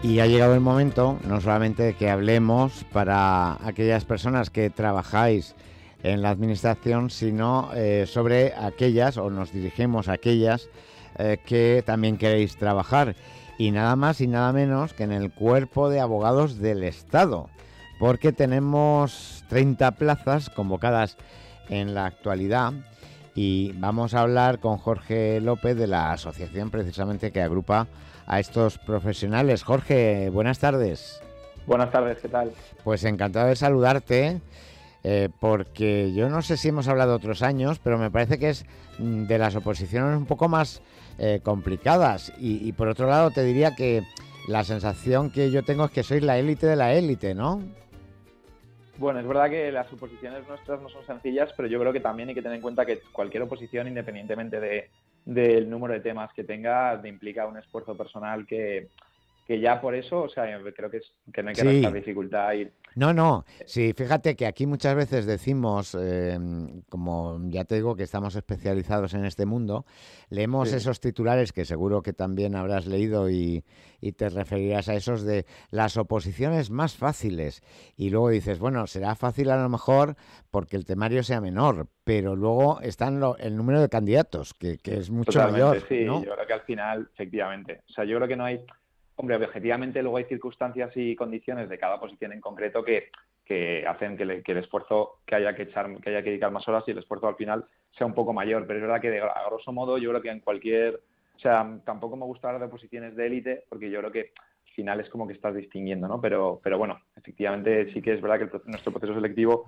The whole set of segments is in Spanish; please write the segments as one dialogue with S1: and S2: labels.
S1: Y ha llegado el momento, no solamente de que hablemos para aquellas personas que trabajáis en la administración, sino sobre aquellas, o nos dirigimos a aquellas que también queréis trabajar. Y nada más y nada menos que en el Cuerpo de Abogados del Estado, porque tenemos 30 plazas convocadas en la actualidad. Y vamos a hablar con Jorge López de la asociación precisamente que agrupa a estos profesionales. Jorge, buenas tardes.
S2: Buenas tardes, ¿qué tal?
S1: Pues encantado de saludarte, porque yo no sé si hemos hablado otros años, pero me parece que es de las oposiciones un poco más complicadas. Y por otro lado te diría que la sensación que yo tengo es que sois la élite de la élite, ¿no?
S2: Bueno, es verdad que las oposiciones nuestras no son sencillas, pero yo creo que también hay que tener en cuenta que cualquier oposición, independientemente del número de temas que tenga, implica un esfuerzo personal que ya por eso, o sea, creo que no hay que restar dificultad.
S1: No, sí, fíjate que aquí muchas veces decimos, como ya te digo que estamos especializados en este mundo, leemos esos titulares que seguro que también habrás leído y te referirás a esos de las oposiciones más fáciles. Y luego dices, bueno, será fácil a lo mejor porque el temario sea menor, pero luego están el número de candidatos, que es mucho
S2: Totalmente,
S1: mayor,
S2: sí,
S1: ¿no?
S2: yo creo que al final, efectivamente, o sea, yo creo que no hay... Hombre, objetivamente luego hay circunstancias y condiciones de cada posición en concreto que hacen que el esfuerzo que haya que dedicar más horas y el esfuerzo al final sea un poco mayor. Pero es verdad que a grosso modo yo creo que en cualquier... O sea, tampoco me gusta hablar de posiciones de élite porque yo creo que al final es como que estás distinguiendo, ¿no? Pero bueno, efectivamente sí que es verdad que nuestro proceso selectivo,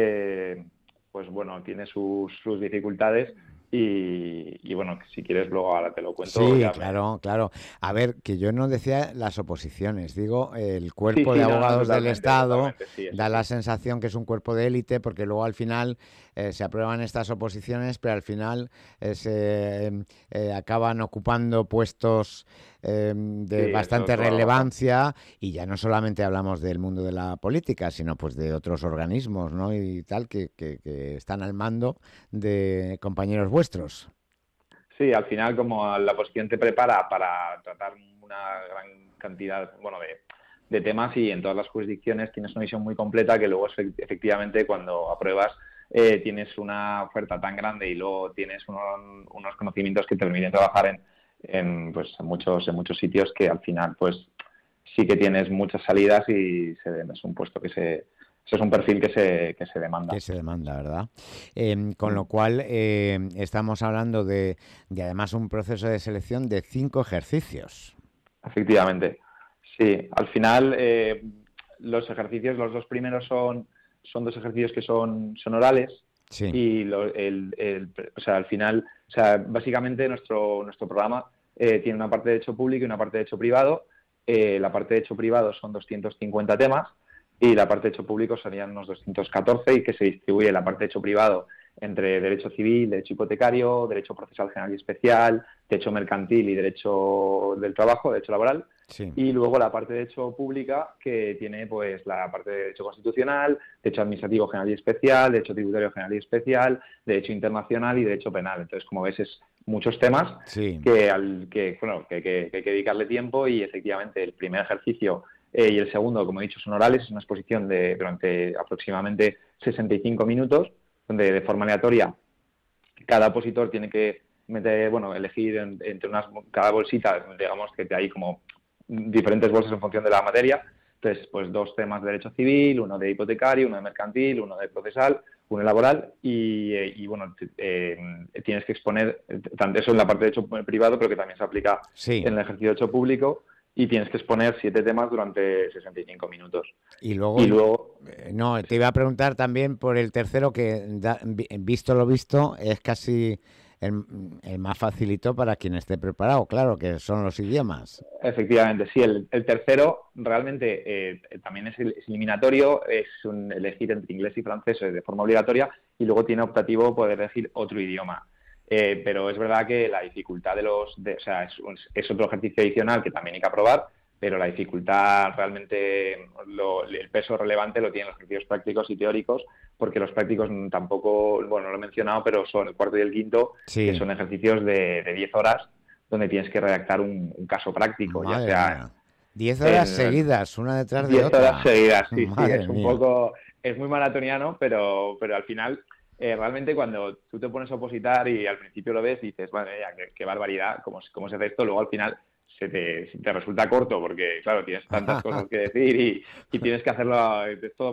S2: pues bueno, tiene sus dificultades. Y bueno, si quieres luego ahora te lo cuento.
S1: Sí, claro. A ver, que yo no decía las oposiciones, digo, el cuerpo de
S2: Sí, no,
S1: abogados del Estado
S2: totalmente, sí,
S1: da
S2: sí.
S1: la sensación que es un cuerpo de élite porque luego al final se aprueban estas oposiciones, pero al final se acaban ocupando puestos de
S2: Sí, eso
S1: bastante
S2: es toda la razón.
S1: relevancia y ya no solamente hablamos del mundo de la política, sino pues de otros organismos, ¿no? Y tal, que están al mando de compañeros vuestros.
S2: Sí, al final como la posición te prepara para tratar una gran cantidad, bueno, de temas y en todas las jurisdicciones tienes una visión muy completa que luego efectivamente cuando apruebas tienes una oferta tan grande y luego tienes unos conocimientos que te permiten trabajar pues, en muchos sitios que al final pues sí que tienes muchas salidas y es un puesto eso es un perfil que se demanda.
S1: Que se demanda, ¿verdad? Con lo cual estamos hablando de además un proceso de selección de 5 ejercicios.
S2: Efectivamente. Sí, al final los ejercicios, los dos primeros son dos ejercicios que son orales
S1: Sí.
S2: y o sea, al final, o sea, básicamente nuestro programa tiene una parte de derecho público y una parte de derecho privado. La parte de derecho privado son 250 temas y la parte de derecho público serían unos 214 y que se distribuye la parte de derecho privado entre derecho civil, derecho hipotecario, derecho procesal general y especial, derecho mercantil y derecho del trabajo, derecho laboral.
S1: Sí.
S2: Y luego la parte de derecho pública que tiene pues la parte de derecho constitucional, derecho administrativo general y especial, derecho tributario general y especial, derecho internacional y derecho penal. Entonces, como ves, es muchos temas
S1: Sí.
S2: que hay que dedicarle tiempo y efectivamente el primer ejercicio y el segundo, como he dicho, son orales, es una exposición durante aproximadamente 65 minutos, donde de forma aleatoria cada opositor tiene que elegir entre cada bolsita, digamos que hay como diferentes bolsas en función de la materia. Entonces, pues 2 temas de derecho civil, uno de hipotecario, uno de mercantil, uno de procesal, uno laboral y tienes que exponer, tanto eso en la parte de derecho privado, pero que también se aplica en el ejercicio de derecho público, y tienes que exponer 7 temas durante 65 minutos.
S1: Y luego no, te iba a preguntar también por el tercero que, visto lo visto, es casi el más facilito para quien esté preparado, claro, que son los idiomas.
S2: Efectivamente, sí. El tercero realmente también es eliminatorio, es elegir entre inglés y francés de forma obligatoria y luego tiene optativo poder elegir otro idioma. Pero es verdad que la dificultad o sea, es otro ejercicio adicional que también hay que aprobar, pero la dificultad realmente, el peso relevante lo tienen los ejercicios prácticos y teóricos, porque los prácticos tampoco, bueno, no lo he mencionado, pero son el cuarto y el quinto, que son ejercicios de 10 horas, donde tienes que redactar un caso práctico,
S1: Madre
S2: ya sea...
S1: mía. 10 horas seguidas, una detrás de
S2: 10
S1: otra.
S2: horas seguidas, sí,
S1: Madre
S2: es un
S1: mía.
S2: poco, es muy maratoniano, pero al final, realmente cuando tú te pones a opositar y al principio lo ves y dices, madre mía, qué barbaridad, cómo se hace esto, luego al final se te resulta corto porque, claro, tienes tantas cosas que decir y tienes que hacerlo, es todo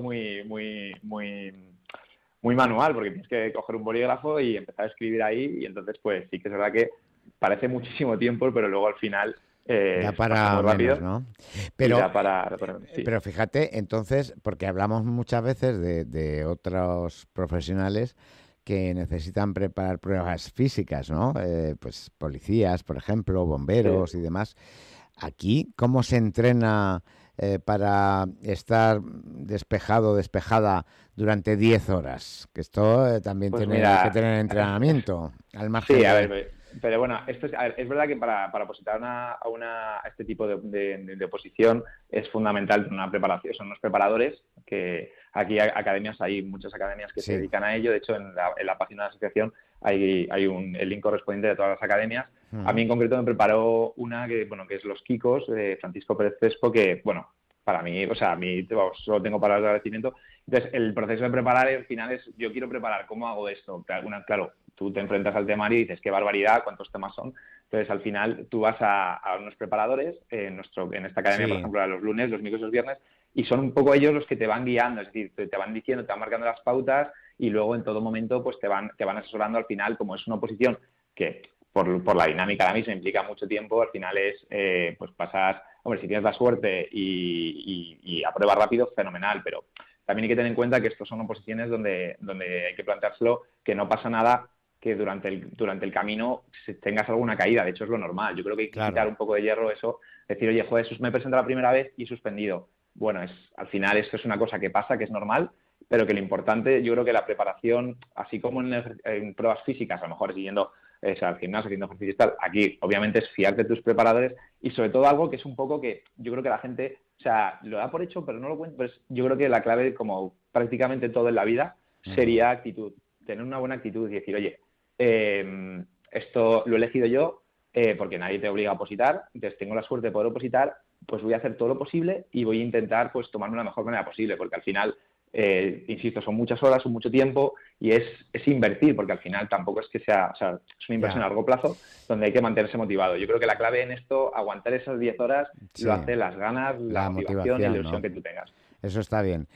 S2: muy manual, porque tienes que coger un bolígrafo y empezar a escribir ahí, y entonces pues sí que es verdad que parece muchísimo tiempo, pero luego al final
S1: Da
S2: se pasa
S1: para
S2: muy
S1: menos,
S2: rápido
S1: ¿no?
S2: y
S1: Pero,
S2: sí.
S1: pero fíjate, entonces, porque hablamos muchas veces de otros profesionales que necesitan preparar pruebas físicas, ¿no? Pues policías, por ejemplo,
S2: Sí.
S1: bomberos y demás. Aquí, ¿cómo se entrena para estar despejado, despejada durante 10 horas? Que esto también
S2: Pues
S1: tiene que
S2: mira,
S1: tener entrenamiento, al
S2: sí,
S1: margen
S2: a
S1: de...
S2: ver, pero bueno, a ver, es verdad que para opositar a este tipo de oposición es fundamental tener una preparación. Son unos preparadores que aquí academias, hay muchas academias que se
S1: Sí.
S2: dedican a ello. De hecho, en la página de la asociación hay el link correspondiente de todas las academias. A mí
S1: Ujú.
S2: en concreto me preparó una que es Los Kikos, de Francisco Pérez Crespo, que, bueno, para mí, o sea, a mí vamos, solo tengo palabras de agradecimiento. Entonces, el proceso de preparar al final es, yo quiero preparar, ¿cómo hago esto? Claro, tú te enfrentas al temario y dices, qué barbaridad, cuántos temas son. Entonces, al final, tú vas a unos preparadores, en esta academia, por
S1: Sí,
S2: ejemplo, a los lunes, los miércoles y los viernes, y son un poco ellos los que te van guiando, es decir, te van diciendo, te van marcando las pautas, y luego en todo momento pues te van asesorando. Al final, como es una oposición que por la dinámica ahora misma implica mucho tiempo, al final es, pues pasas, hombre, si tienes la suerte y apruebas rápido, fenomenal, pero también hay que tener en cuenta que estos son oposiciones donde hay que planteárselo, que no pasa nada que durante el camino tengas alguna caída. De hecho, es lo normal. Yo creo que hay que quitar
S1: claro.
S2: un poco de hierro eso, decir, oye, joder, me he presentado la primera vez y he suspendido. Bueno, al final esto es una cosa que pasa, que es normal, pero que lo importante, yo creo que la preparación, así como en pruebas físicas, a lo mejor siguiendo al gimnasio, haciendo ejercicio y tal, aquí obviamente es fiarte de tus preparadores, y sobre todo algo que es un poco que yo creo que la gente, o sea, lo da por hecho, pero no lo cuenta. Pero yo creo que la clave, como prácticamente todo en la vida,
S1: Ujú.
S2: sería actitud. Tener una buena actitud y decir, oye, esto lo he elegido yo, porque nadie te obliga a opositar, entonces tengo la suerte de poder opositar, pues voy a hacer todo lo posible y voy a intentar pues tomarme la mejor manera posible, porque al final, insisto, son muchas horas, son mucho tiempo, y es invertir, porque al final tampoco es que sea, o sea, es una inversión a
S1: Ya,
S2: largo plazo donde hay que mantenerse motivado. Yo creo que la clave en esto, aguantar esas 10 horas, lo
S1: sí,
S2: hace las ganas, la
S1: la
S2: motivación y la
S1: motivación,
S2: ilusión
S1: ¿no?
S2: que tú tengas.
S1: Eso está bien.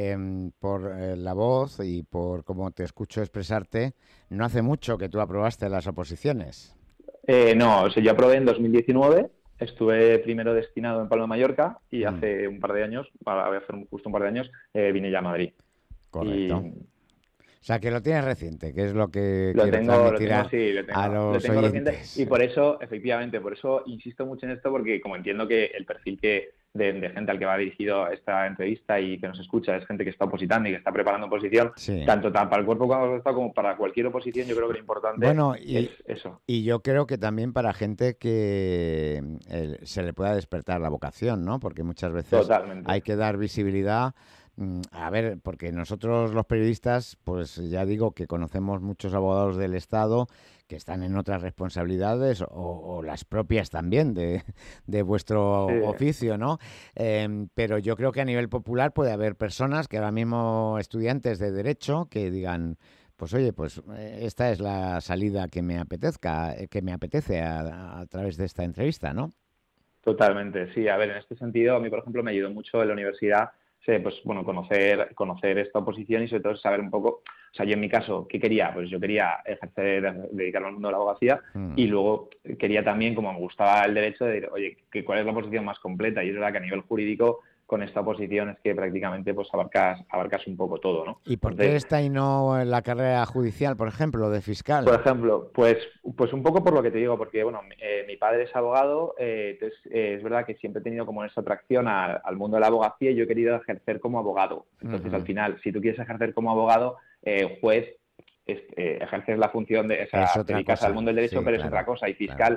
S1: Por la voz y por cómo te escucho expresarte, no hace mucho que tú aprobaste las oposiciones.
S2: No, o sea, yo aprobé en 2019, estuve primero destinado en Palma de Mallorca y
S1: Mm,
S2: hace un par de años, voy a hacer justo un par de años, vine ya a Madrid.
S1: correcto.
S2: Y
S1: O sea, que lo tienes reciente, que es lo que
S2: lo
S1: quiero
S2: tengo, lo
S1: transmitir
S2: tengo, sí,
S1: a
S2: lo
S1: los
S2: tengo reciente,
S1: oyentes.
S2: y por eso, efectivamente, por eso insisto mucho en esto, porque como entiendo que el perfil de gente al que va dirigido esta entrevista y que nos escucha es gente que está opositando y que está preparando oposición,
S1: Sí.
S2: tanto para el cuerpo como para cualquier oposición. Yo creo que lo importante
S1: Bueno,
S2: es eso.
S1: y yo creo que también para gente que se le pueda despertar la vocación, ¿no? Porque muchas veces hay
S2: Totalmente.
S1: que dar visibilidad. A ver, porque nosotros los periodistas, pues ya digo que conocemos muchos abogados del Estado que están en otras responsabilidades o las propias también de vuestro
S2: Sí.
S1: oficio, ¿no? Pero yo creo que a nivel popular puede haber personas que ahora mismo estudiantes de derecho que digan, pues oye, pues esta es la salida que me apetezca, que me apetece a través de esta entrevista, ¿no?
S2: Totalmente, sí. A ver, en este sentido, a mí, por ejemplo, me ayudó mucho en la universidad, pues, bueno, conocer esta oposición y sobre todo saber un poco, o sea, yo en mi caso, ¿qué quería? Pues yo quería dedicarme al mundo de la abogacía,
S1: Mm.
S2: y luego quería también, como me gustaba el derecho, de decir, oye, ¿cuál es la oposición más completa? Y es verdad que a nivel jurídico, con esta oposición es que prácticamente pues abarcas un poco todo, ¿no?
S1: ¿Y por qué
S2: Entonces,
S1: esta y no en la carrera judicial, por ejemplo, de
S2: por
S1: fiscal?
S2: ejemplo, pues un poco por lo que te digo, porque bueno, mi padre es abogado, entonces es verdad que siempre he tenido como esa atracción al mundo de la abogacía, y yo he querido ejercer como abogado. Entonces, al
S1: Ujú.
S2: final, si tú quieres ejercer como abogado, juez, ejerces la función de, o
S1: Es
S2: sea, te
S1: otra
S2: dedicas al
S1: cosa,
S2: mundo del derecho,
S1: sí,
S2: pero es otra
S1: claro,
S2: cosa. Y
S1: claro.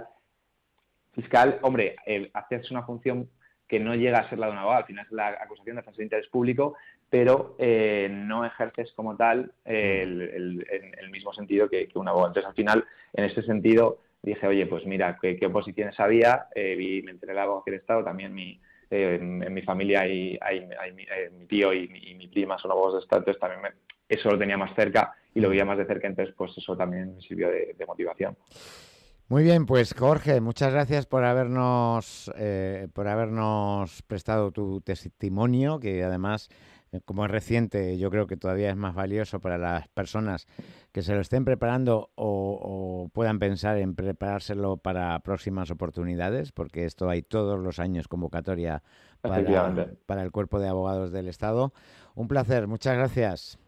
S2: fiscal, hombre, haces una función que no llega a ser la de un abogado, al final es la acusación de defensa de interés público, pero no ejerces como tal
S1: Mm.
S2: en el mismo sentido que un abogado. Entonces, al final, en este sentido, dije, oye, pues mira, qué oposiciones había, me enteré de la abogacía del Estado, también en mi familia mi tío y mi prima son abogados de Estado, entonces también eso lo tenía más cerca y lo veía más de cerca, entonces pues eso también me sirvió de motivación.
S1: Muy bien, pues Jorge, muchas gracias por habernos prestado tu testimonio, que además, como es reciente, yo creo que todavía es más valioso para las personas que se lo estén preparando o puedan pensar en preparárselo para próximas oportunidades, porque esto hay todos los años convocatoria
S2: Efectivamente.
S1: para el Cuerpo de Abogados del Estado. Un placer, muchas gracias.